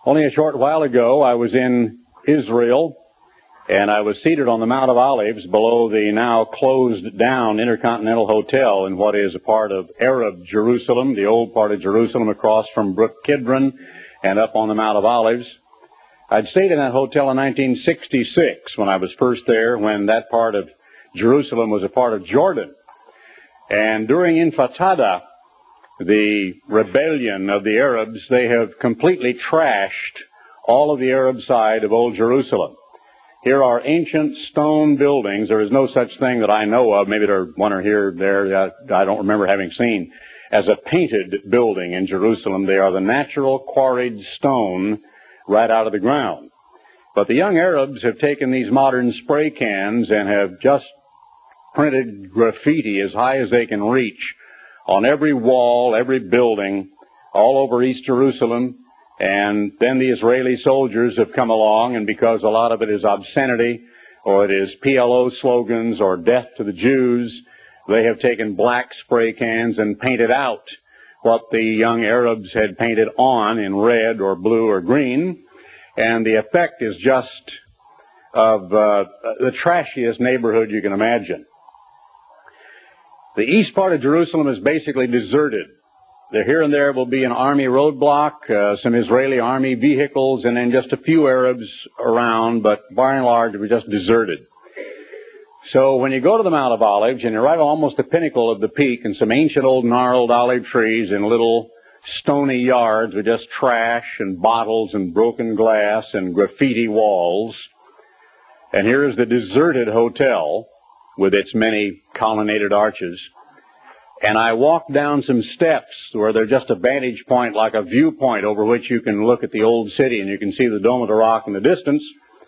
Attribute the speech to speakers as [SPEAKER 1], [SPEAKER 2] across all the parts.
[SPEAKER 1] Only a short while ago, I was in Israel, and I was seated on the Mount of Olives below the now closed down Intercontinental Hotel in what is a part of Arab Jerusalem, the old part of Jerusalem across from Brook Kidron and up on the Mount of Olives. I'd stayed in that hotel in 1966 when I was first there, when that part of Jerusalem was a part of Jordan. And during Intifada, the rebellion of the Arabs, they have completely trashed all of the Arab side of Old Jerusalem. Here are ancient stone buildings. There is no such thing that I know of. Maybe there's one or here, there, that I don't remember having seen, as a painted building in Jerusalem. They are the natural quarried stone right out of the ground. But the young Arabs have taken these modern spray cans and have just printed graffiti as high as they can reach on every wall, every building, all over East Jerusalem. And then the Israeli soldiers have come along, and because a lot of it is obscenity, or it is PLO slogans, or death to the Jews, they have taken black spray cans and painted out what the young Arabs had painted on in red or blue or green. And the effect is just of the trashiest neighborhood you can imagine. The east part of Jerusalem is basically deserted. Here and there will be an army roadblock, some Israeli army vehicles, and then just a few Arabs around, but by and large, it was just deserted. So when you go to the Mount of Olives, and you're right on almost the pinnacle of the peak, and some ancient old gnarled olive trees in little stony yards with just trash and bottles and broken glass and graffiti walls. And here's the deserted hotel with its many colonnaded arches. And I walked down some steps where there's just a vantage point, like a viewpoint over which you can look at the old city and you can see the Dome of the Rock in the distance.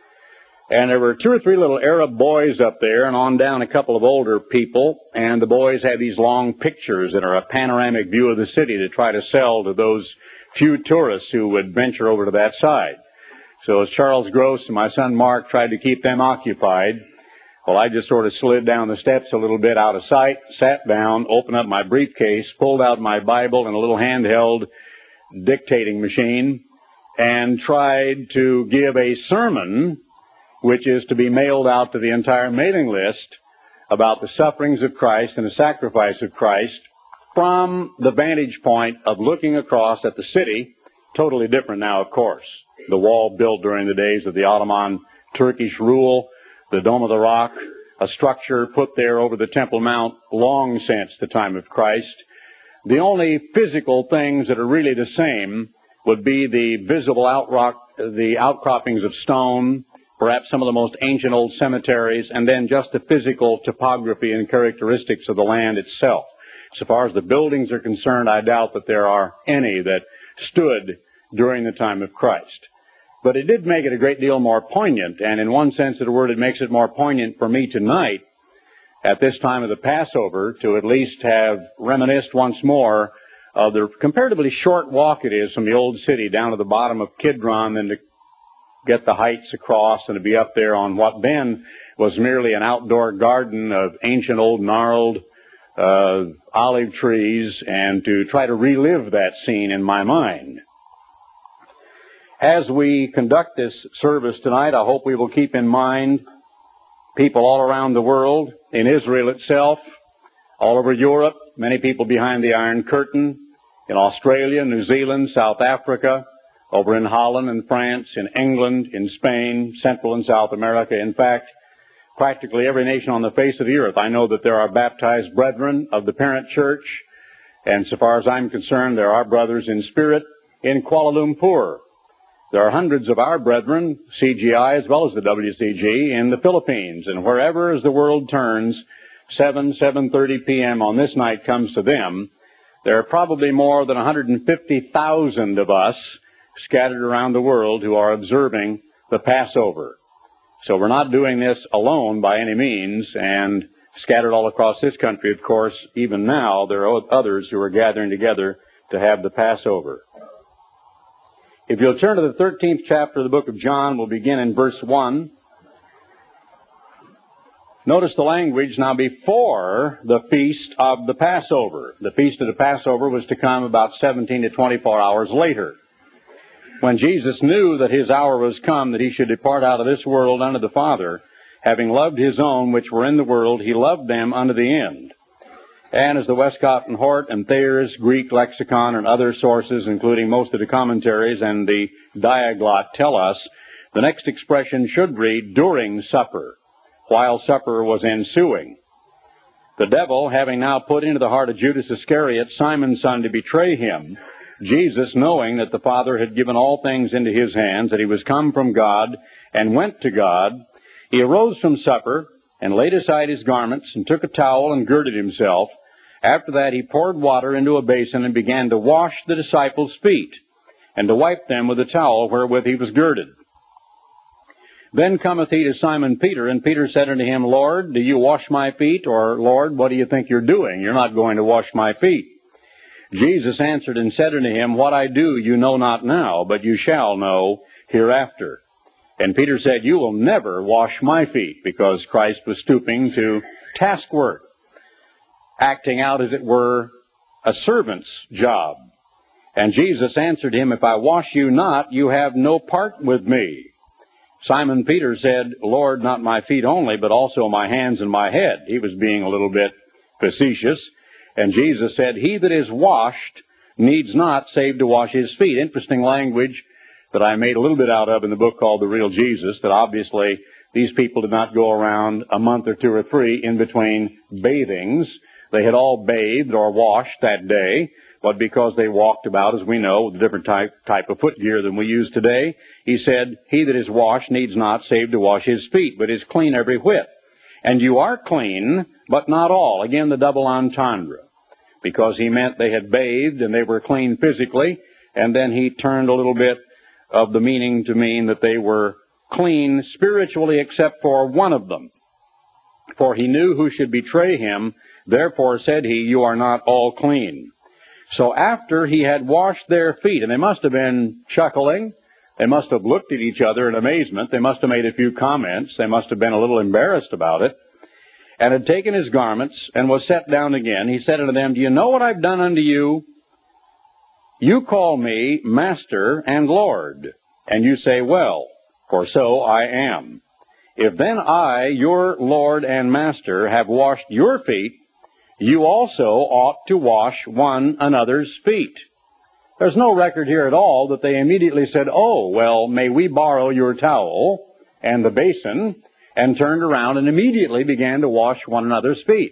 [SPEAKER 1] And there were two or three little Arab boys up there, and on down a couple of older people, and the boys had these long pictures that are a panoramic view of the city to try to sell to those few tourists who would venture over to that side. So as Charles Gross and my son Mark tried to keep them occupied, well, I just sort of slid down the steps a little bit out of sight, sat down, opened up my briefcase, pulled out my Bible and a little handheld dictating machine, and tried to give a sermon which is to be mailed out to the entire mailing list about the sufferings of Christ and the sacrifice of Christ from the vantage point of looking across at the city, totally different now, of course. The wall built during the days of the Ottoman Turkish rule, the Dome of the Rock, a structure put there over the Temple Mount long since the time of Christ. The only physical things that are really the same would be the visible the outcroppings of stone, perhaps some of the most ancient old cemeteries, and then just the physical topography and characteristics of the land itself. So far as the buildings are concerned, I doubt that there are any that stood during the time of Christ. But it did make it a great deal more poignant, and in one sense of the word, it makes it more poignant for me tonight, at this time of the Passover, to at least have reminisced once more of the comparatively short walk it is from the old city down to the bottom of Kidron, and to get the heights across and to be up there on what then was merely an outdoor garden of ancient old gnarled olive trees, and to try to relive that scene in my mind. As we conduct this service tonight, I hope we will keep in mind people all around the world, in Israel itself, all over Europe, many people behind the Iron Curtain, in Australia, New Zealand, South Africa, over in Holland and France, in England, in Spain, Central and South America. In fact, practically every nation on the face of the earth. I know that there are baptized brethren of the parent church, and so far as I'm concerned, there are brothers in spirit in Kuala Lumpur. There are hundreds of our brethren, CGI as well as the WCG, in the Philippines. And wherever as the world turns, 7:30 p.m. on this night comes to them, there are probably more than 150,000 of us scattered around the world who are observing the Passover. So we're not doing this alone by any means, and scattered all across this country, of course, even now, there are others who are gathering together to have the Passover. If you'll turn to the 13th chapter of the book of John, we'll begin in verse 1. Notice the language now before the feast of the Passover. The feast of the Passover was to come about 17 to 24 hours later. when Jesus knew that his hour was come, that he should depart out of this world unto the Father, having loved his own which were in the world, he loved them unto the end. And as the Westcott and Hort and Thayer's Greek lexicon and other sources, including most of the commentaries and the Diaglott, tell us, the next expression should read, during supper, while supper was ensuing. The devil, having now put into the heart of Judas Iscariot, Simon's son, to betray him, Jesus, knowing that the Father had given all things into his hands, that he was come from God and went to God, he arose from supper and laid aside his garments and took a towel and girded himself. After that he poured water into a basin and began to wash the disciples' feet and to wipe them with the towel wherewith he was girded. Then cometh he to Simon Peter, and Peter said unto him, Lord, do you wash my feet? Or, Lord, what do you think you're doing? You're not going to wash my feet. Jesus answered and said unto him, What I do you know not now, but you shall know hereafter. And Peter said, You will never wash my feet, because Christ was stooping to task work, acting out, as it were, a servant's job. And Jesus answered him, If I wash you not, you have no part with me. Simon Peter said, Lord, not my feet only, but also my hands and my head. He was being a little bit facetious. And Jesus said, He that is washed needs not save to wash his feet. Interesting language that I made a little bit out of in the book called The Real Jesus, that obviously these people did not go around a month or two or three in between bathings. They had all bathed or washed that day, but because they walked about, as we know, with a different type of footgear than we use today, he said, He that is washed needs not save to wash his feet, but is clean every whit. And you are clean, but not all. Again, the double entendre, because he meant they had bathed and they were clean physically, and then he turned a little bit of the meaning to mean that they were clean spiritually except for one of them. For he knew who should betray him, therefore said he, You are not all clean. So after he had washed their feet, and they must have been chuckling, they must have looked at each other in amazement, they must have made a few comments, they must have been a little embarrassed about it, and had taken his garments and was set down again, he said unto them, Do you know what I've done unto you? You call me Master and Lord, and you say, Well, for so I am. If then I, your Lord and Master, have washed your feet, you also ought to wash one another's feet. There's no record here at all that they immediately said, Oh, well, may we borrow your towel and the basin, and turned around and immediately began to wash one another's feet.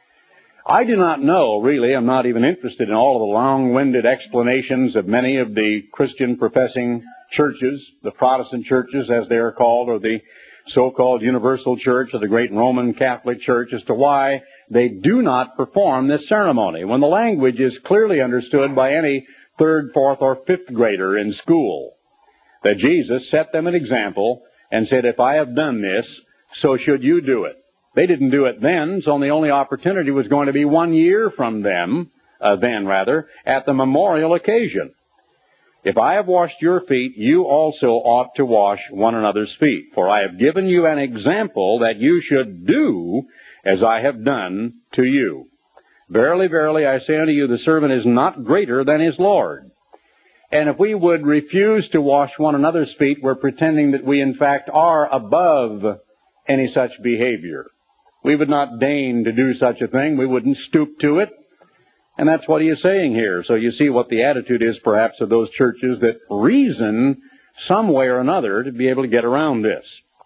[SPEAKER 1] I do not know, really, I'm not even interested in all of the long-winded explanations of many of the Christian-professing churches, the Protestant churches as they are called, or the so-called Universal Church, or the great Roman Catholic Church, as to why they do not perform this ceremony, when the language is clearly understood by any third, fourth, or fifth grader in school, that Jesus set them an example and said, If I have done this, so should you do it. They didn't do it then, so the only opportunity was going to be 1 year from them, at the memorial occasion. If I have washed your feet, you also ought to wash one another's feet. For I have given you an example that you should do as I have done to you. Verily, verily, I say unto you, the servant is not greater than his Lord. And if we would refuse to wash one another's feet, we're pretending that we in fact are above any such behavior. We would not deign to do such a thing. We wouldn't stoop to it. And that's what he is saying here. So you see what the attitude is perhaps of those churches that reason some way or another to be able to get around this.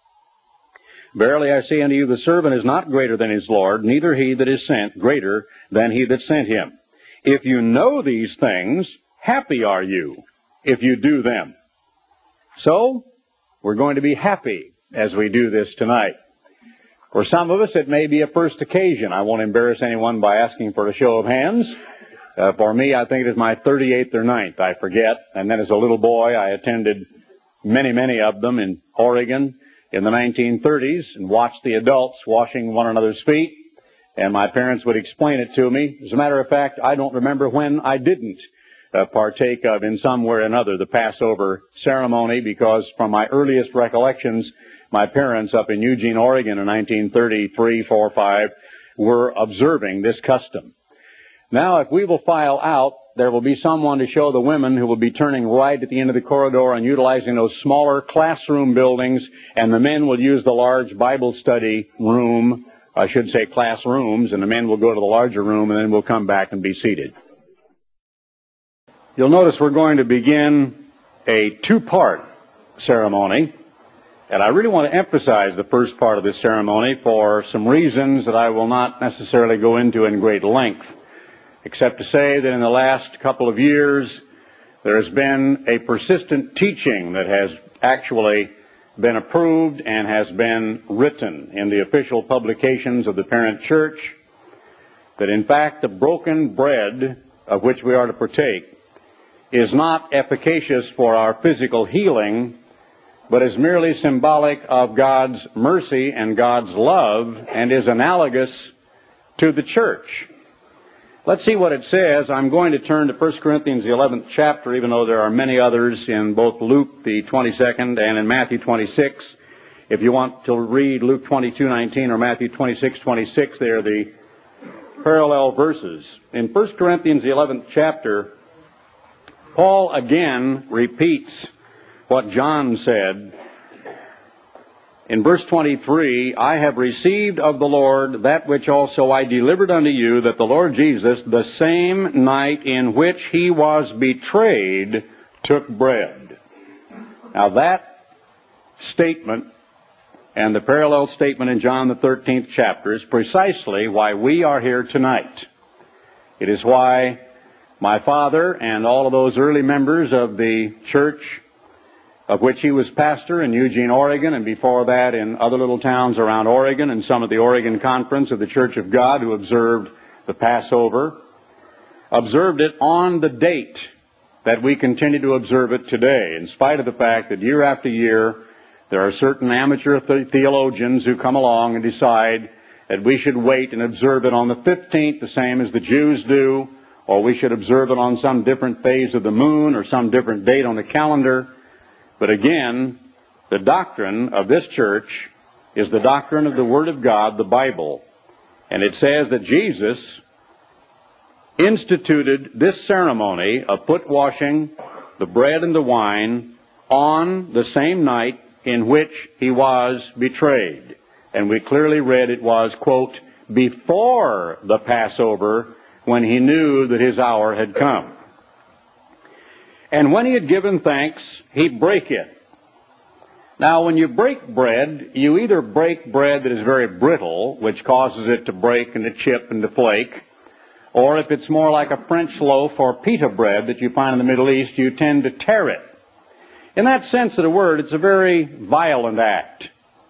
[SPEAKER 1] Verily I say unto you, the servant is not greater than his Lord, neither he that is sent greater than he that sent him. If you know these things, happy are you if you do them. So, we're going to be happy as we do this tonight. For some of us, it may be a first occasion. I won't embarrass anyone by asking for a show of hands. For me, I think it is my 38th or 9th, I forget. And then as a little boy, I attended many of them in Oregon in the 1930s and watched the adults washing one another's feet. And my parents would explain it to me. As a matter of fact, I don't remember when I didn't partake of, in some way or another, the Passover ceremony, because from my earliest recollections, my parents up in Eugene, Oregon in 1933, 4, 5 were observing this custom. Now, if we will file out there will be someone to show the women who will be turning right at the end of the corridor and utilizing those smaller classroom buildings, and the men will use the large Bible study room, I should say classrooms, and the men will go to the larger room, and then we'll come back and be seated. You'll notice we're going to begin a two-part ceremony, and I really want to emphasize the first part of this ceremony for some reasons that I will not necessarily go into in great length, except to say that in the last couple of years there has been a persistent teaching that has actually been approved and has been written in the official publications of the parent church, that in fact the broken bread of which we are to partake is not efficacious for our physical healing, but is merely symbolic of God's mercy and God's love, and is analogous to the church. Let's see what it says. I'm going to turn to 1 Corinthians, the 11th chapter, even though there are many others in both Luke, the 22nd, and in Matthew 26. If you want to read Luke 22:19 or Matthew 26:26, they are the parallel verses. In 1 Corinthians, the 11th chapter, Paul again repeats what John said. In verse 23, I have received of the Lord that which also I delivered unto you, that the Lord Jesus, the same night in which he was betrayed, took bread. Now that statement and the parallel statement in John the 13th chapter is precisely why we are here tonight. It is why my father and all of those early members of the church of which he was pastor in Eugene, Oregon, and before that in other little towns around Oregon, and some of the Oregon Conference of the Church of God who observed the Passover, observed it on the date that we continue to observe it today, in spite of the fact that year after year there are certain amateur theologians who come along and decide that we should wait and observe it on the 15th, the same as the Jews do, or we should observe it on some different phase of the moon or some different date on the calendar. But again, the doctrine of this church is the doctrine of the Word of God, the Bible. And it says that Jesus instituted this ceremony of foot washing, the bread and the wine, on the same night in which he was betrayed. And we clearly read it was, quote, before the Passover, when he knew that his hour had come. And when he had given thanks, he brake it. Now, when you break bread, you either break bread that is very brittle, which causes it to break and to chip and to flake, or if it's more like a French loaf or pita bread that you find in the Middle East, you tend to tear it. In that sense of the word, it's a very violent act.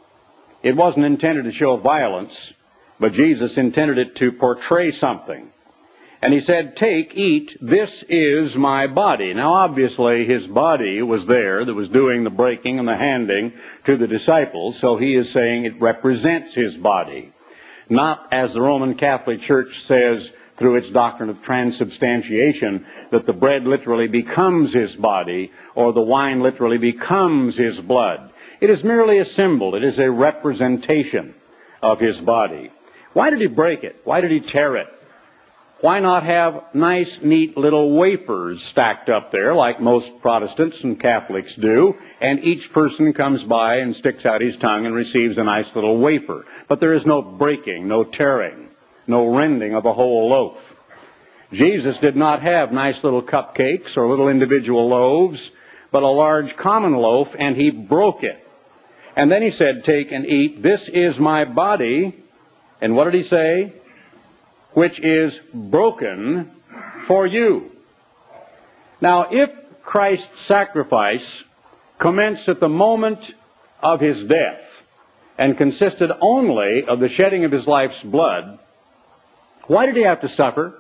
[SPEAKER 1] It wasn't intended to show violence, but Jesus intended it to portray something. And he said, take, eat, this is my body. Now, obviously, his body was there that was doing the breaking and the handing to the disciples, so he is saying it represents his body. Not, as the Roman Catholic Church says through its doctrine of transubstantiation, that the bread literally becomes his body or the wine literally becomes his blood. It is merely a symbol. It is a representation of his body. Why did he break it? Why did he tear it? Why not have nice, neat little wafers stacked up there like most Protestants and Catholics do, and each person comes by and sticks out his tongue and receives a nice little wafer? But there is no breaking, no tearing, no rending of a whole loaf. Jesus did not have nice little cupcakes or little individual loaves, but a large common loaf, and he broke it. And then he said, take and eat, this is my body. And what did he say? Which is broken for you. Now, if Christ's sacrifice commenced at the moment of his death and consisted only of the shedding of his life's blood, why did he have to suffer?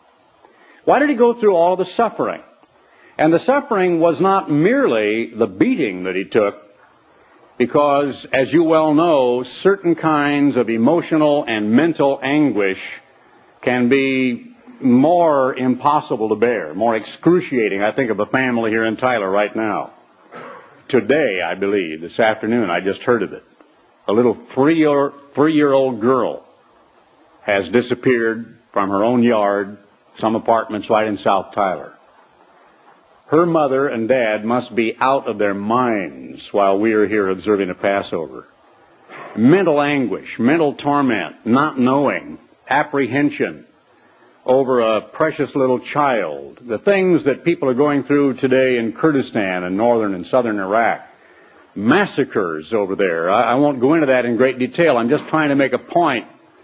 [SPEAKER 1] Why did he go through all the suffering? And the suffering was not merely the beating that he took, because, as you well know, certain kinds of emotional and mental anguish can be more impossible to bear, more excruciating. I think of a family here in Tyler right now. Today, I believe, this afternoon, I just heard of it. A little three-year-old girl has disappeared from her own yard some apartments right in South Tyler. Her mother and dad must be out of their minds while we are here observing a Passover. Mental anguish, mental torment, not knowing, apprehension over a precious little child. The things that people are going through today in Kurdistan and northern and southern Iraq. Massacres over there. I won't go into that in great detail. I'm just trying to make a point.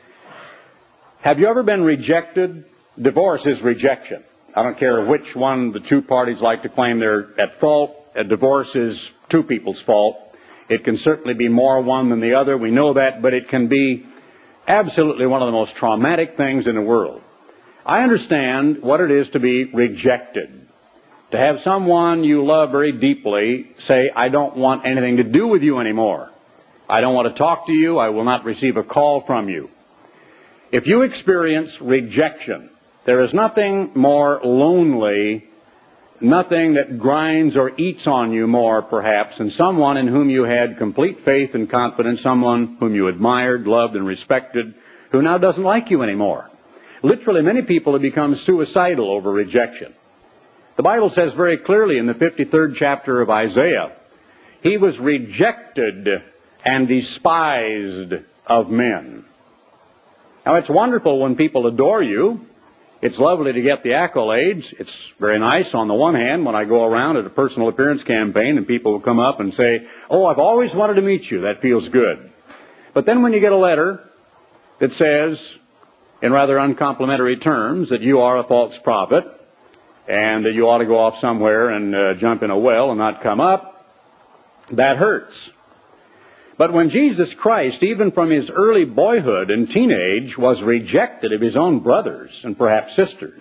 [SPEAKER 1] Have you ever been rejected? Divorce is rejection. I don't care which one the two parties like to claim they're at fault. A divorce is two people's fault. It can certainly be more one than the other. We know that, but it can be absolutely one of the most traumatic things in the world. I understand what it is to be rejected. To have someone you love very deeply say, I don't want anything to do with you anymore. I don't want to talk to you. I will not receive a call from you. If you experience rejection, there is nothing more lonely, nothing that grinds or eats on you more, perhaps, than someone in whom you had complete faith and confidence, someone whom you admired, loved, and respected, who now doesn't like you anymore. Literally, many people have become suicidal over rejection. The Bible says very clearly in the 53rd chapter of Isaiah, he was rejected and despised of men. Now, it's wonderful when people adore you. It's lovely to get the accolades. It's very nice on the one hand when I go around at a personal appearance campaign and people will come up and say, oh, I've always wanted to meet you. That feels good. But then when you get a letter that says, in rather uncomplimentary terms, that you are a false prophet and that you ought to go off somewhere and jump in a well and not come up, that hurts. But when Jesus Christ, even from his early boyhood and teenage, was rejected of his own brothers and perhaps sisters,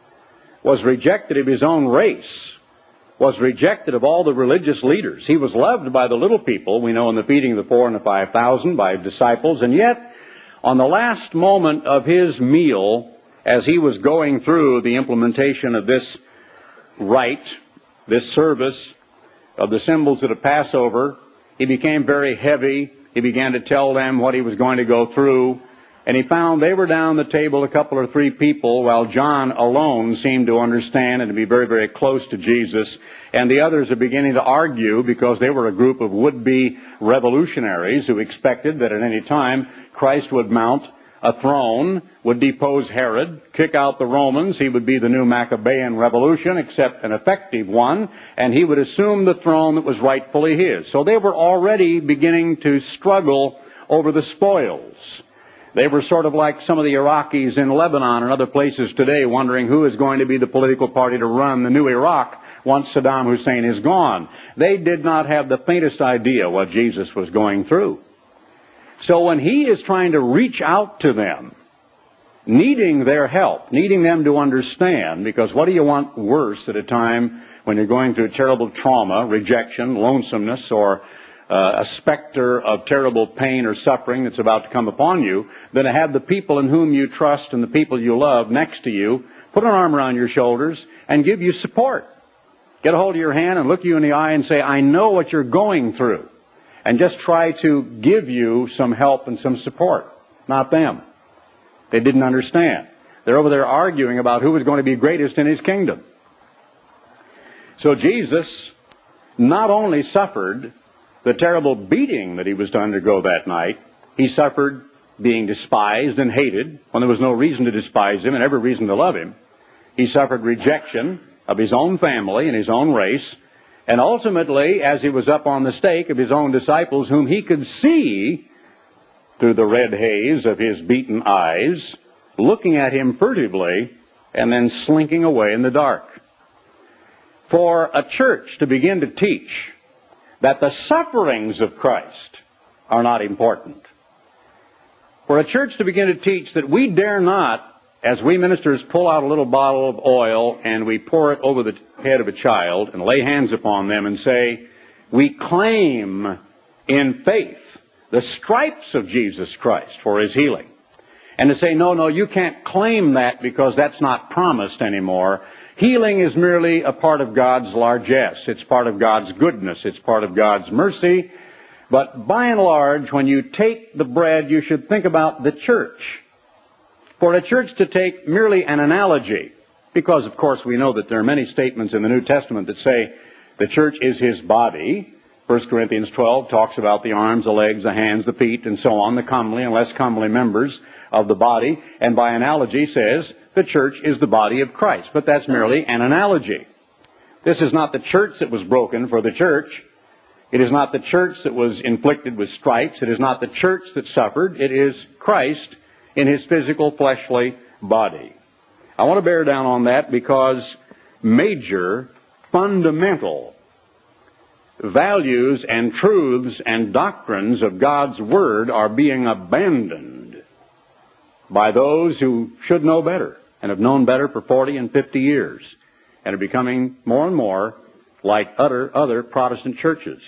[SPEAKER 1] was rejected of his own race, was rejected of all the religious leaders, he was loved by the little people, we know in the feeding of the 4,000 and the 5,000, by disciples, and yet on the last moment of his meal, as he was going through the implementation of this rite, this service of the symbols of the Passover, he became very heavy. He began to tell them what he was going to go through. And he found they were down the table, a couple or three people, while John alone seemed to understand and to be very, very close to Jesus. And the others are beginning to argue because they were a group of would-be revolutionaries who expected that at any time Christ would mount a throne, would depose Herod, kick out the Romans. He would be the new Maccabean revolution, except an effective one, and he would assume the throne that was rightfully his. So they were already beginning to struggle over the spoils. They were sort of like some of the Iraqis in Lebanon and other places today, wondering who is going to be the political party to run the new Iraq once Saddam Hussein is gone. They did not have the faintest idea what Jesus was going through. So when he is trying to reach out to them, needing their help, needing them to understand, because what do you want worse at a time when you're going through terrible trauma, rejection, lonesomeness, or a specter of terrible pain or suffering that's about to come upon you, than to have the people in whom you trust and the people you love next to you put an arm around your shoulders and give you support. Get a hold of your hand and look you in the eye and say, I know what you're going through. And just try to give you some help and some support, not them. They didn't understand. They're over there arguing about who was going to be greatest in his kingdom. So Jesus not only suffered the terrible beating that he was to undergo that night, he suffered being despised and hated when there was no reason to despise him and every reason to love him. He suffered rejection of his own family and his own race. And ultimately, as he was up on the stake, of his own disciples, whom he could see through the red haze of his beaten eyes, looking at him furtively, and then slinking away in the dark. For a church to begin to teach that the sufferings of Christ are not important, for a church to begin to teach that we dare not, as we ministers pull out a little bottle of oil and we pour it over the head of a child and lay hands upon them and say, we claim in faith the stripes of Jesus Christ for his healing. And to say, no, you can't claim that because that's not promised anymore. Healing is merely a part of God's largesse. It's part of God's goodness. It's part of God's mercy. But by and large, when you take the bread, you should think about the church. For a church to take merely an analogy Because, of course, we know that there are many statements in the New Testament that say the church is his body. 1 Corinthians 12 talks about the arms, the legs, the hands, the feet, and so on, the comely and less comely members of the body, and by analogy says the church is the body of Christ. But that's merely an analogy. This is not the church that was broken for the church. It is not the church that was inflicted with stripes. It is not the church that suffered. It is Christ in his physical, fleshly body. I want to bear down on that because major, fundamental values and truths and doctrines of God's Word are being abandoned by those who should know better and have known better for 40 and 50 years and are becoming more and more like other Protestant churches.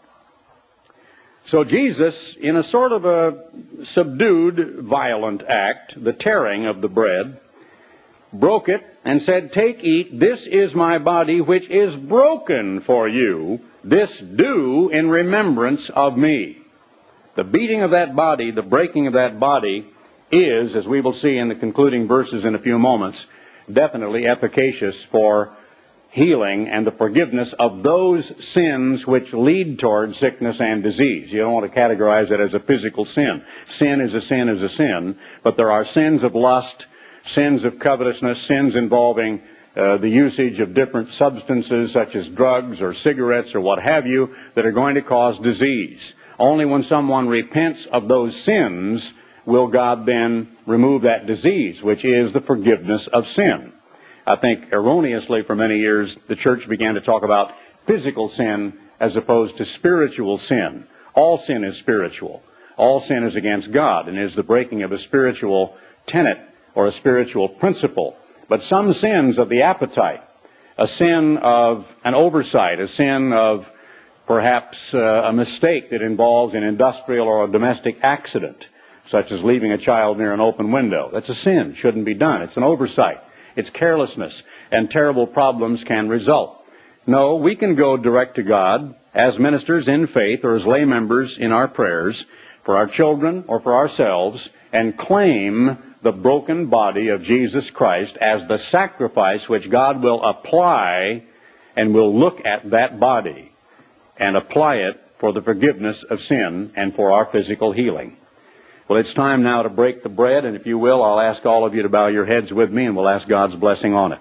[SPEAKER 1] So Jesus, in a sort of a subdued, violent act, the tearing of the bread, broke it and said, "Take, eat, this is my body which is broken for you. This do in remembrance of me." The beating of that body, the breaking of that body is, as we will see in the concluding verses in a few moments, definitely efficacious for healing and the forgiveness of those sins which lead toward sickness and disease. You don't want to categorize it as a physical sin. Sin is a sin is a sin, but there are sins of lust, sins of covetousness, sins involving the usage of different substances such as drugs or cigarettes or what have you that are going to cause disease. Only when someone repents of those sins will God then remove that disease, which is the forgiveness of sin. I think erroneously for many years the church began to talk about physical sin as opposed to spiritual sin. All sin is spiritual. All sin is against God and is the breaking of a spiritual tenet or a spiritual principle. But some sins of the appetite, a sin of an oversight, a sin of perhaps a mistake that involves an industrial or a domestic accident, such as leaving a child near an open window. That's a sin. Shouldn't be done. It's an oversight. It's carelessness, and terrible problems can result. No, we can go direct to God as ministers in faith or as lay members in our prayers for our children or for ourselves and claim the broken body of Jesus Christ as the sacrifice which God will apply and will look at that body and apply it for the forgiveness of sin and for our physical healing. Well, it's time now to break the bread, and if you will, I'll ask all of you to bow your heads with me, and we'll ask God's blessing on it.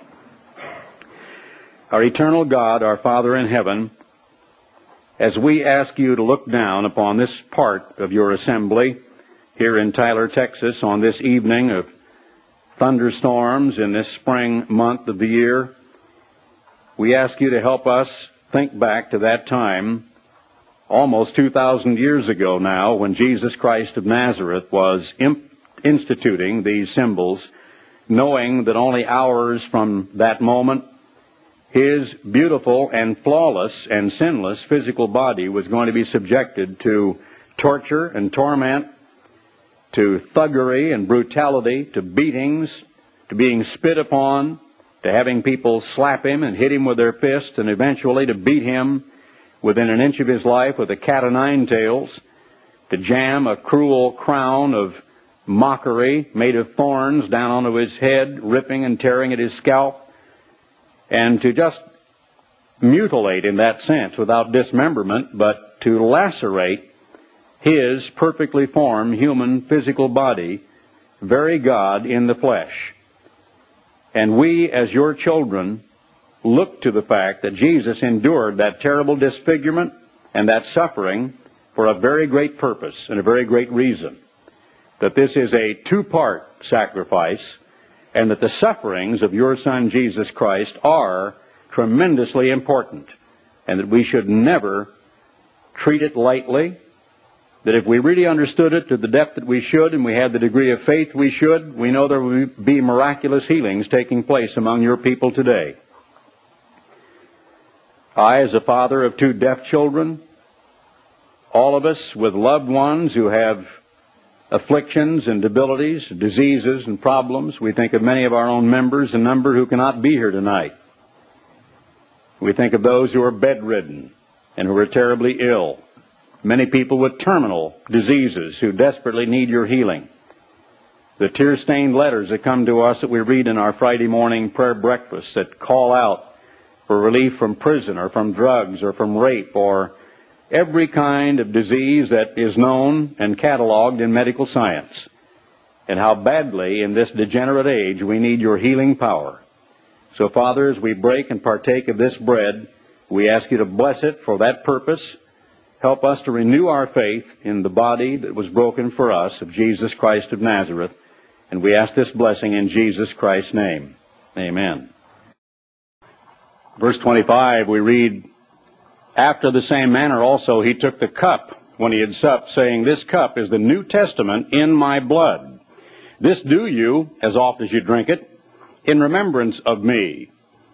[SPEAKER 1] Our eternal God, our Father in heaven, as we ask you to look down upon this part of your assembly here in Tyler, Texas, on this evening of thunderstorms in this spring month of the year, we ask you to help us think back to that time almost 2,000 years ago now, when Jesus Christ of Nazareth was instituting these symbols, knowing that only hours from that moment, his beautiful and flawless and sinless physical body was going to be subjected to torture and torment, to thuggery and brutality, to beatings, to being spit upon, to having people slap him and hit him with their fists, and eventually to beat him within an inch of his life with a cat o' nine tails, to jam a cruel crown of mockery made of thorns down onto his head, ripping and tearing at his scalp, and to just mutilate in that sense without dismemberment, but to lacerate his perfectly formed human physical body, very God in the flesh. And we, as your children, look to the fact that Jesus endured that terrible disfigurement and that suffering for a very great purpose and a very great reason. That this is a two-part sacrifice, and that the sufferings of your Son Jesus Christ are tremendously important, and that we should never treat it lightly, that if we really understood it to the depth that we should and we had the degree of faith we should, we know there will be miraculous healings taking place among your people today. I, as a father of two deaf children, all of us with loved ones who have afflictions and debilities, diseases and problems. We think of many of our own members, a number who cannot be here tonight. We think of those who are bedridden and who are terribly ill. Many people with terminal diseases who desperately need your healing. the tear-stained letters that come to us that we read in our Friday morning prayer breakfast that call out for relief from prison or from drugs or from rape or every kind of disease that is known and cataloged in medical science, and how badly in this degenerate age we need your healing power. So, Father, as we break and partake of this bread, we ask you to bless it for that purpose. Help us to renew our faith in the body that was broken for us of Jesus Christ of Nazareth. And we ask this blessing in Jesus Christ's name. Amen. Verse 25, we read, "After the same manner also he took the cup when he had supped, saying, This cup is the New Testament in my blood. This do you, as oft as you drink it, in remembrance of me."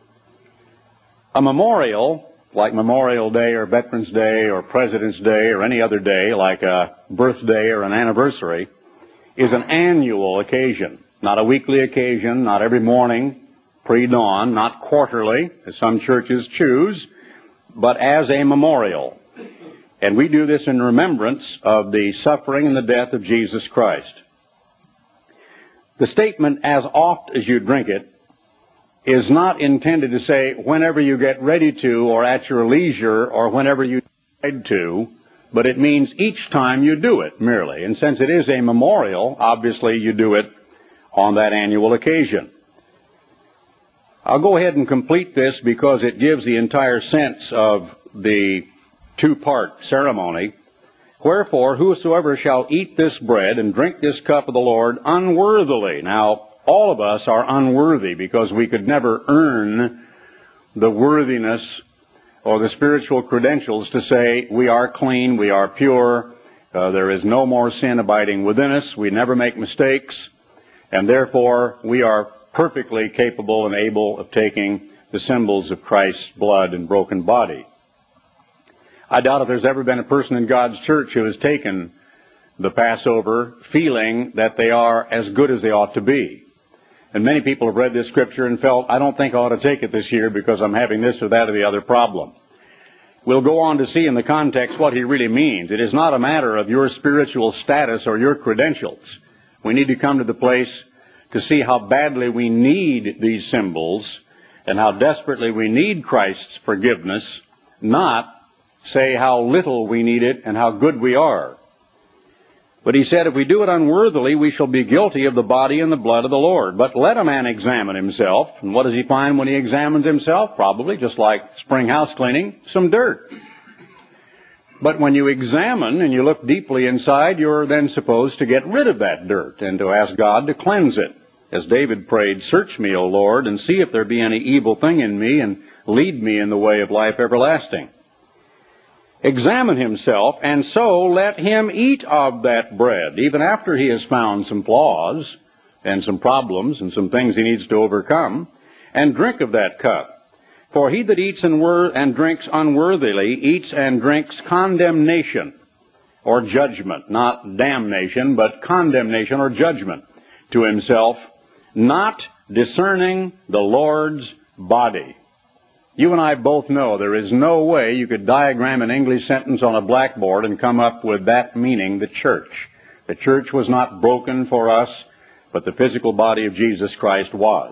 [SPEAKER 1] A memorial, like Memorial Day or Veterans Day or President's Day or any other day, like a birthday or an anniversary, is an annual occasion, not a weekly occasion, not every morning, pre-dawn, not quarterly, as some churches choose, but as a memorial. And we do this in remembrance of the suffering and the death of Jesus Christ. The statement, "as oft as you drink it," is not intended to say whenever you get ready to or at your leisure or whenever you decide to, but it means each time you do it merely. And since it is a memorial, obviously you do it on that annual occasion. I'll go ahead and complete this because it gives the entire sense of the two-part ceremony. "Wherefore, whosoever shall eat this bread and drink this cup of the Lord unworthily." Now, all of us are unworthy because we could never earn the worthiness or the spiritual credentials to say we are clean, we are pure, there is no more sin abiding within us, we never make mistakes, and therefore we are perfectly capable and able of taking the symbols of Christ's blood and broken body. I doubt if there's ever been a person in God's church who has taken the Passover feeling that they are as good as they ought to be. And many people have read this scripture and felt, I don't think I ought to take it this year because I'm having this or that or the other problem. We'll go on to see in the context what he really means. It is not a matter of your spiritual status or your credentials. We need to come to the place to see how badly we need these symbols and how desperately we need Christ's forgiveness, not say how little we need it and how good we are. But he said, if we do it unworthily, we shall be guilty of the body and the blood of the Lord. But let a man examine himself. And what does he find when he examines himself? Probably, just like spring house cleaning, some dirt. But when you examine and you look deeply inside, you're then supposed to get rid of that dirt and to ask God to cleanse it. As David prayed, "Search me, O Lord, and see if there be any evil thing in me, and lead me in the way of life everlasting." Examine himself, and so let him eat of that bread, even after he has found some flaws and some problems and some things he needs to overcome, and drink of that cup. For he that eats and drinks unworthily eats and drinks condemnation or judgment, not damnation, but condemnation or judgment to himself, not discerning the Lord's body. You and I both know there is no way you could diagram an English sentence on a blackboard and come up with that meaning, the church. The church was not broken for us, but the physical body of Jesus Christ was.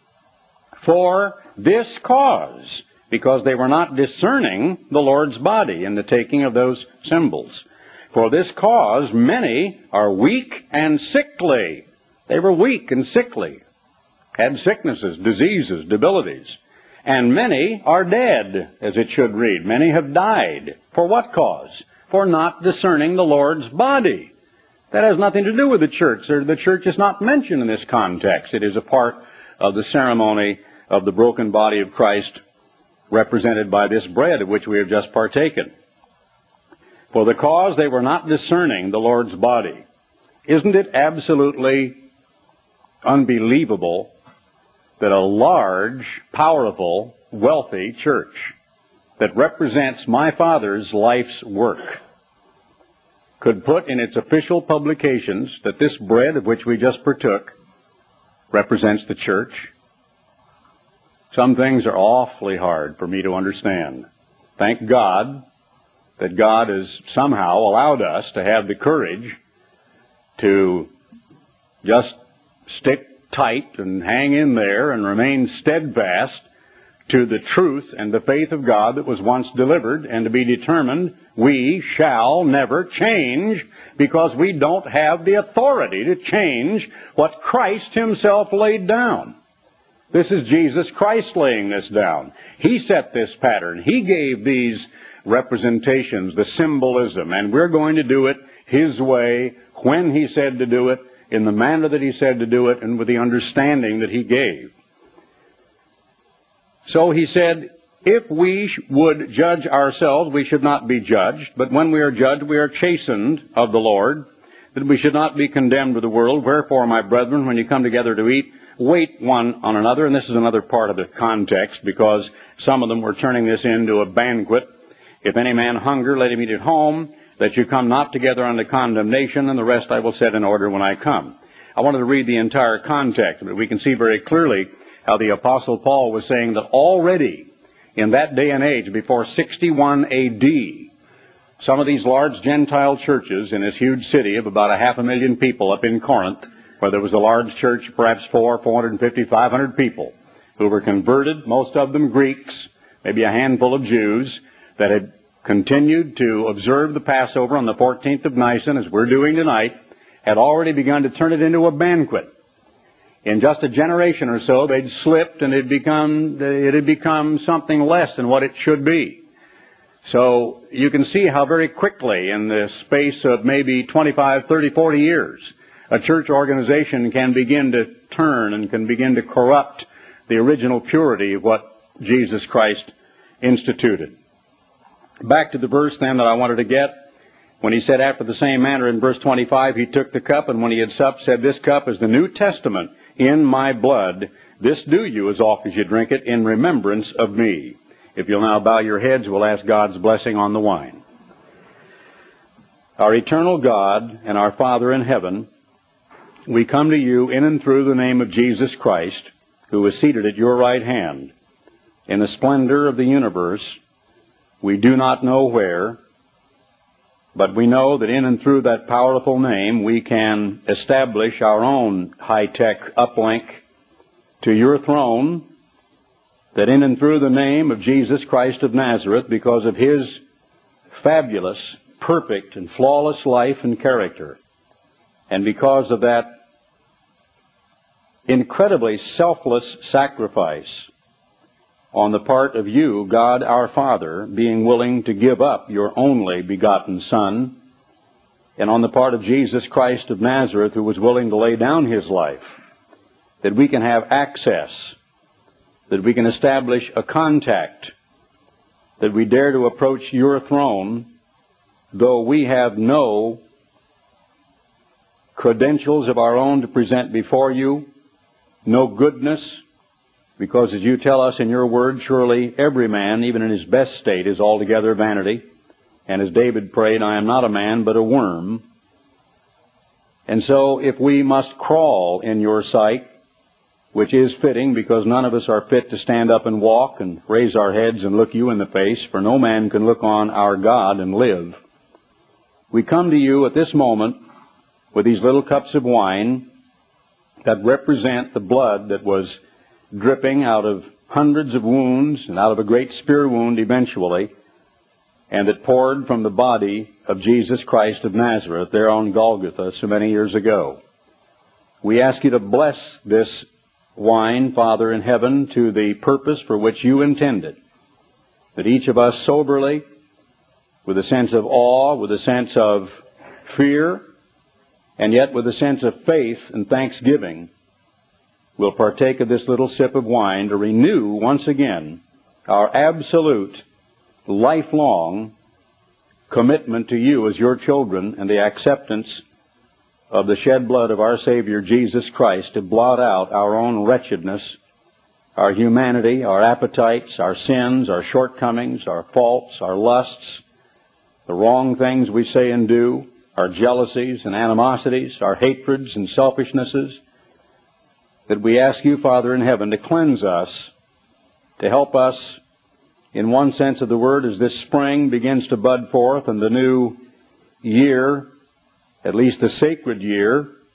[SPEAKER 1] For this cause, because they were not discerning the Lord's body in the taking of those symbols. For this cause, many are weak and sickly. They were weak and sickly, had sicknesses, diseases, debilities. And many are dead, as it should read. Many have died. For what cause? For not discerning the Lord's body. That has nothing to do with the church. The church is not mentioned in this context. It is a part of the ceremony of the broken body of Christ represented by this bread of which we have just partaken. For the cause they were not discerning the Lord's body. Isn't it absolutely unbelievable that a large, powerful, wealthy church that represents my Father's life's work could put in its official publications that this bread of which we just partook represents the church? Some things are awfully hard for me to understand. Thank God that God has somehow allowed us to have the courage to just stick tight and hang in there and remain steadfast to the truth and the faith of God that was once delivered, and to be determined we shall never change, because we don't have the authority to change what Christ himself laid down. This is Jesus Christ laying this down. He set this pattern. He gave these representations, the symbolism, and we're going to do it his way, when he said to do it, in the manner that he said to do it, and with the understanding that he gave. So he said, if we would judge ourselves, we should not be judged. But when we are judged, we are chastened of the Lord, that we should not be condemned of the world. Wherefore, my brethren, when you come together to eat, wait one on another. And this is another part of the context, because some of them were turning this into a banquet. If any man hunger, let him eat at home, that you come not together unto condemnation, and the rest I will set in order when I come. I wanted to read the entire context, but we can see very clearly how the Apostle Paul was saying that already in that day and age, before 61 A.D., some of these large Gentile churches in this huge city of about 500,000 people up in Corinth, where there was a large church, perhaps 450, 500 people, who were converted, most of them Greeks, maybe a handful of Jews, that had continued to observe the Passover on the 14th of Nisan, as we're doing tonight, had already begun to turn it into a banquet. In just a generation or so, they'd slipped, and it had become something less than what it should be. So you can see how very quickly, in the space of maybe 25, 30, 40 years, a church organization can begin to turn and can begin to corrupt the original purity of what Jesus Christ instituted. Back to the verse then that I wanted to get. When he said, after the same manner, in verse 25, he took the cup, and when he had supped, said, this cup is the New Testament in my blood. This do you as oft as you drink it in remembrance of me. If you'll now bow your heads, we'll ask God's blessing on the wine. Our eternal God and our Father in heaven, we come to you in and through the name of Jesus Christ, who is seated at your right hand in the splendor of the universe. We do not know where, but we know that in and through that powerful name we can establish our own high-tech uplink to your throne, that in and through the name of Jesus Christ of Nazareth, because of his fabulous, perfect, and flawless life and character, and because of that incredibly selfless sacrifice on the part of you, God our Father, being willing to give up your only begotten Son, and on the part of Jesus Christ of Nazareth, who was willing to lay down his life, that we can have access, that we can establish a contact, that we dare to approach your throne, though we have no credentials of our own to present before you, no goodness, because as you tell us in your word, surely every man, even in his best state, is altogether vanity. And as David prayed, I am not a man, but a worm. And so if we must crawl in your sight, which is fitting, because none of us are fit to stand up and walk and raise our heads and look you in the face, for no man can look on our God and live, we come to you at this moment with these little cups of wine that represent the blood that was dripping out of hundreds of wounds and out of a great spear wound eventually, and that poured from the body of Jesus Christ of Nazareth there on Golgotha so many years ago. We ask you to bless this wine, Father in heaven, to the purpose for which you intended, that each of us soberly, with a sense of awe, with a sense of fear, and yet with a sense of faith and thanksgiving, will partake of this little sip of wine to renew once again our absolute, lifelong commitment to you as your children, and the acceptance of the shed blood of our Savior Jesus Christ to blot out our own wretchedness, our humanity, our appetites, our sins, our shortcomings, our faults, our lusts, the wrong things we say and do, our jealousies and animosities, our hatreds and selfishnesses, that we ask you, Father in heaven, to cleanse us, to help us, in one sense of the word, as this spring begins to bud forth and the new year, at least the sacred year,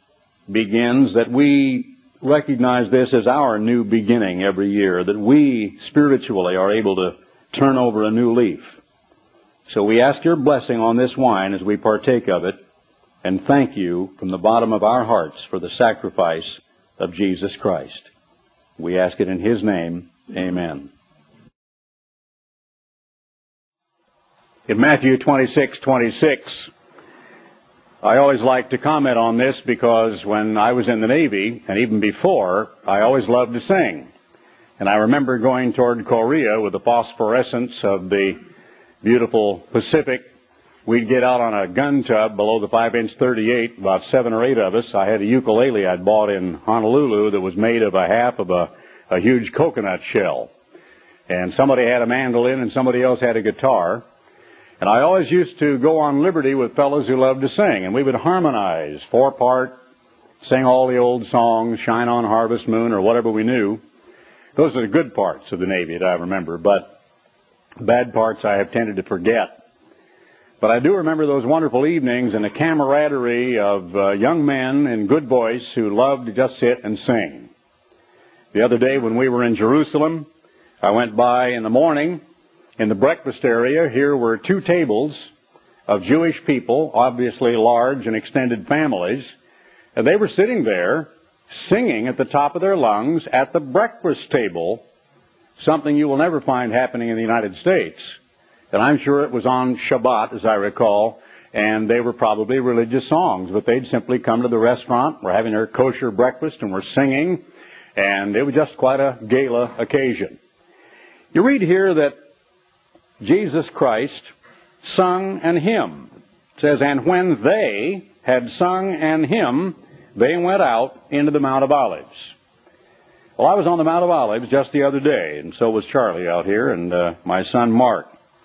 [SPEAKER 1] begins, that we recognize this as our new beginning every year, that we spiritually are able to turn over a new leaf. So we ask your blessing on this wine as we partake of it, and thank you from the bottom of our hearts for the sacrifice of Jesus Christ. We ask it in his name. Amen. In Matthew 26:26, I always like to comment on this because when I was in the Navy, and even before, I always loved to sing. And I remember going toward Korea with the phosphorescence of the beautiful Pacific. We'd get out on a gun tub below the 5-inch .38, about 7 or 8 of us. I had a ukulele I'd bought in Honolulu that was made of a half of a huge coconut shell. And somebody had a mandolin and somebody else had a guitar. And I always used to go on liberty with fellows who loved to sing, and we would harmonize 4-part, sing all the old songs, Shine on Harvest Moon, or whatever we knew. Those are the good parts of the Navy that I remember, but bad parts I have tended to forget. But I do remember those wonderful evenings and the camaraderie of young men in good voice who loved to just sit and sing. The other day when we were in Jerusalem, I went by in the morning. In the breakfast area, here were 2 tables of Jewish people, obviously large and extended families, and they were sitting there singing at the top of their lungs at the breakfast table, something you will never find happening in the United States. And I'm sure it was on Shabbat, as I recall, and they were probably religious songs, but they'd simply come to the restaurant, were having their kosher breakfast, and were singing, and it was just quite a gala occasion. You read here that Jesus Christ sung an hymn. It says, and when they had sung an hymn, they went out into the Mount of Olives. Well, I was on the Mount of Olives just the other day, and so was Charlie out here, and my son Mark.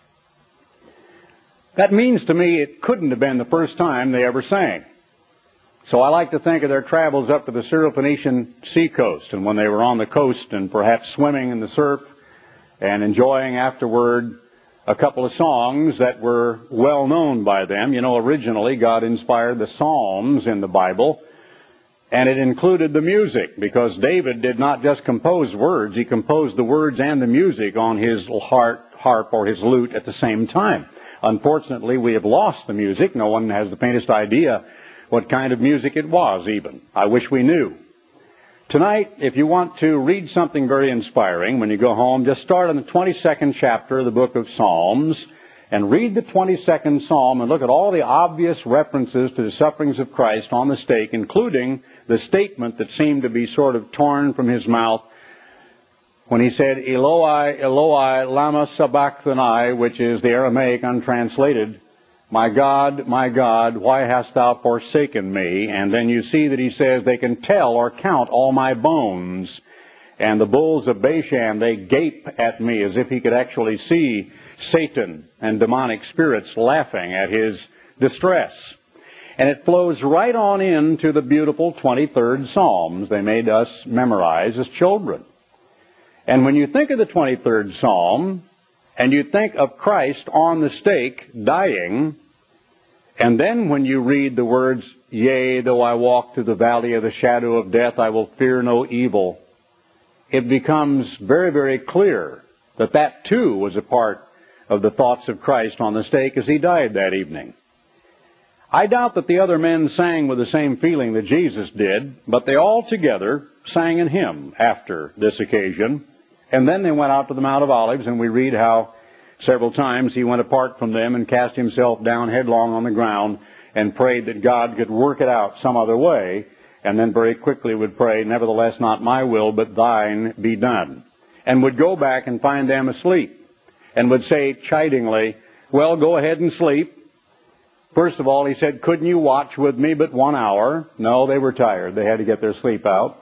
[SPEAKER 1] That means to me it couldn't have been the first time they ever sang. So I like to think of their travels up to the Syrophoenician seacoast, and when they were on the coast and perhaps swimming in the surf and enjoying afterward a couple of songs that were well known by them. You know, originally God inspired the Psalms in the Bible, and it included the music, because David did not just compose words, he composed the words and the music on his harp or his lute at the same time. Unfortunately, we have lost the music. No one has the faintest idea what kind of music it was even. I wish we knew. Tonight, if you want to read something very inspiring when you go home, just start on the 22nd chapter of the book of Psalms and read the 22nd Psalm and look at all the obvious references to the sufferings of Christ on the stake, including the statement that seemed to be sort of torn from his mouth when he said, Eloi, Eloi, lama sabachthani, which is the Aramaic untranslated, my God, why hast thou forsaken me? And then you see that he says, they can tell or count all my bones. And the bulls of Bashan, they gape at me, as if he could actually see Satan and demonic spirits laughing at his distress. And it flows right on into the beautiful 23rd Psalms they made us memorize as children. And when you think of the 23rd Psalm, and you think of Christ on the stake dying, and then when you read the words, yea, though I walk through the valley of the shadow of death, I will fear no evil, it becomes very, very clear that that too was a part of the thoughts of Christ on the stake as he died that evening. I doubt that the other men sang with the same feeling that Jesus did, but they all together sang an hymn after this occasion. And then they went out to the Mount of Olives, and we read how several times he went apart from them and cast himself down headlong on the ground and prayed that God could work it out some other way, and then very quickly would pray, nevertheless not my will, but thine be done. And would go back and find them asleep, and would say chidingly, well, go ahead and sleep. First of all, he said, couldn't you watch with me but 1 hour? No, they were tired. They had to get their sleep out.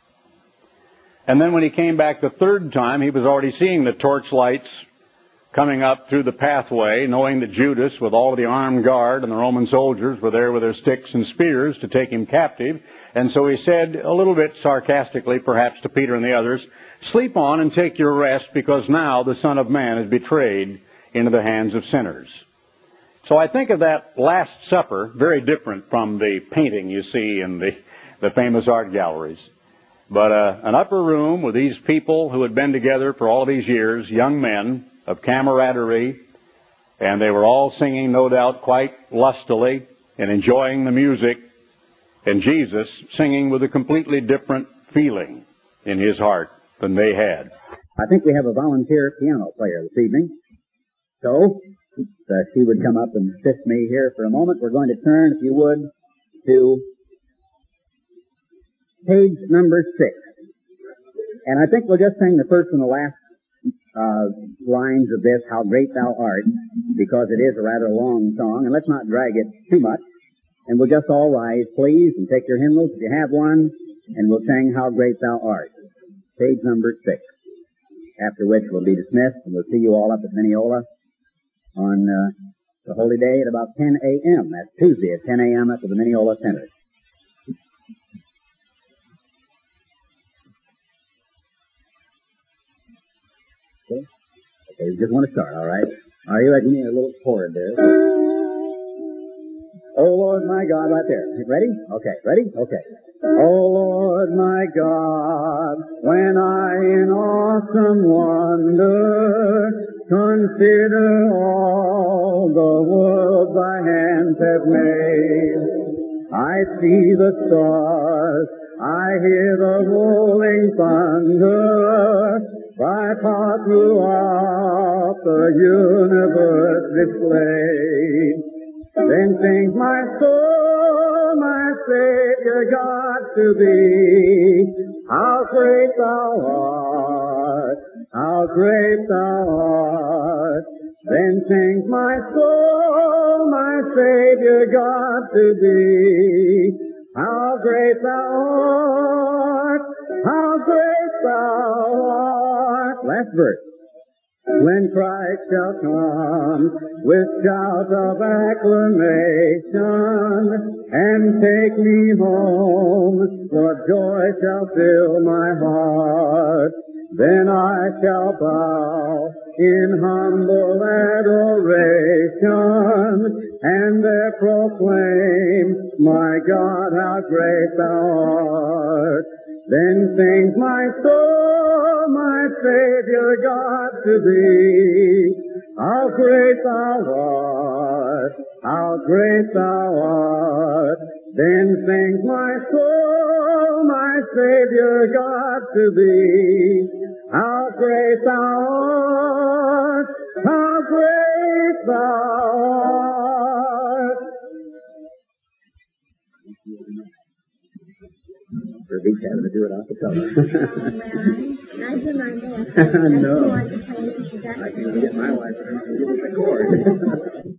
[SPEAKER 1] And then when he came back the third time, he was already seeing the torchlights coming up through the pathway, knowing that Judas, with all of the armed guard and the Roman soldiers, were there with their sticks and spears to take him captive. And so he said, a little bit sarcastically perhaps to Peter and the others, sleep on and take your rest, because now the Son of Man is betrayed into the hands of sinners. So I think of that Last Supper, very different from the painting you see in the the famous art galleries. But an upper room with these people who had been together for all these years, young men of camaraderie, and they were all singing, no doubt, quite lustily and enjoying the music, and Jesus singing with a completely different feeling in his heart than they had.
[SPEAKER 2] I think we have a volunteer piano player this evening. So, she would come up and assist me here for a moment. We're going to turn, if you would, to page number 6. And I think we'll just sing the first and the last lines of this, How Great Thou Art, because it is a rather long song, and let's not drag it too much. And we'll just all rise, please, and take your hymnals if you have one, and we'll sing How Great Thou Art, page number 6. After which we'll be dismissed, and we'll see you all up at Mineola on the holy day at about 10 a.m. That's Tuesday at 10 a.m. up at the Mineola Center. Okay, we just want to start, all right? Are you ready? You need a little chord there. Oh, Lord, my God, right there. Ready? Okay, ready? Okay. Oh, Lord, my God, when I in awesome wonder consider all the world thy hands have made, I see the stars, I hear the rolling thunder, thy power throughout the universe displayed. Then sings my soul, my Savior God, to thee, how great thou art, how great thou art. Then sings my soul, my Savior God, to thee, how great thou art, how great thou art. Last verse. When Christ shall come with shouts of acclamation and take me home, for joy shall fill my heart. Then I shall bow in humble adoration and there proclaim, my God, how great thou art. Then sings my soul, my Savior God, to thee, how great thou art, how great thou art. Then sings my soul, my Savior God, to thee, how great thou art, how great thou art. For each having to do it off the top. No. I can't get my wife to give me the chord.